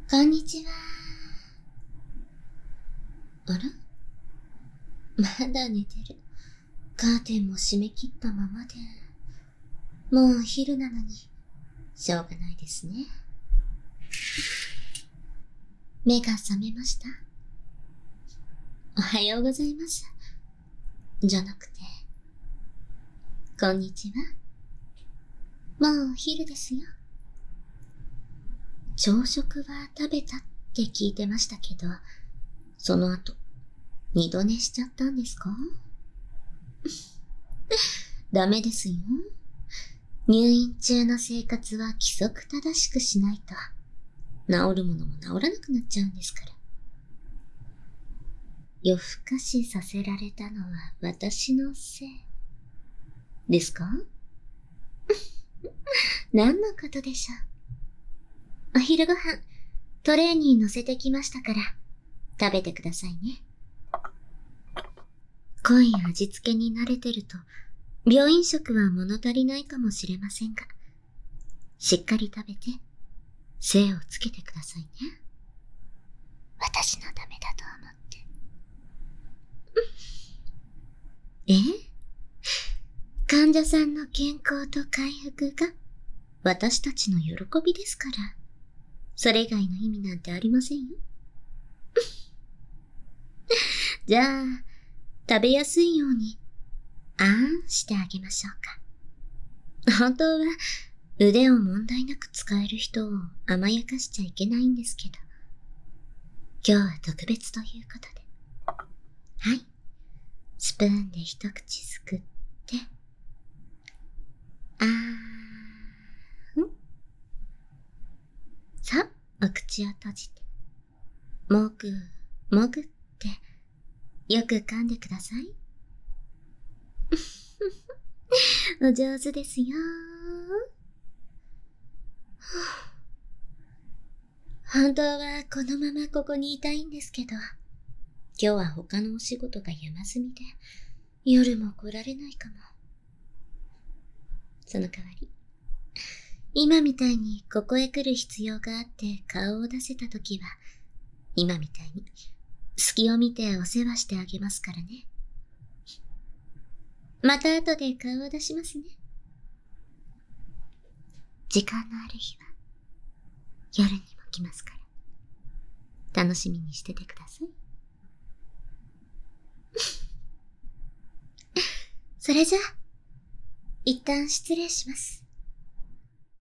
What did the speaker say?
こんにちは。あら、まだ寝てる。カーテンも閉め切ったままで。もうお昼なのに、しょうがないですね。目が覚めました。おはようございます。じゃなくて、こんにちは。もうお昼ですよ。朝食は食べたって聞いてましたけど、その後、二度寝しちゃったんですか？ダメですよ。入院中の生活は規則正しくしないと、治るものも治らなくなっちゃうんですから。夜更かしさせられたのは私のせいですか？何のことでしょう。お昼ご飯、トレーに乗せてきましたから、食べてくださいね。濃い味付けに慣れてると、病院食は物足りないかもしれませんが、しっかり食べて、精をつけてくださいね。私のためだと思って。患者さんの健康と回復が私たちの喜びですから、それ以外の意味なんてありませんよ。じゃあ、食べやすいように、あんしてあげましょうか。本当は、腕を問題なく使える人を甘やかしちゃいけないんですけど、今日は特別ということで。はい。スプーンで一口すくって、さあ、お口を閉じて、もぐ、もぐって、よく噛んでください。お上手ですよ。本当はこのままここにいたいんですけど、今日は他のお仕事が山積みで、夜も来られないかも。その代わり、今みたいにここへ来る必要があって顔を出せたときは、今みたいに隙を見てお世話してあげますからね。また後で顔を出しますね。時間のある日は夜にも来ますから、楽しみにしててください。それじゃあ、一旦失礼します。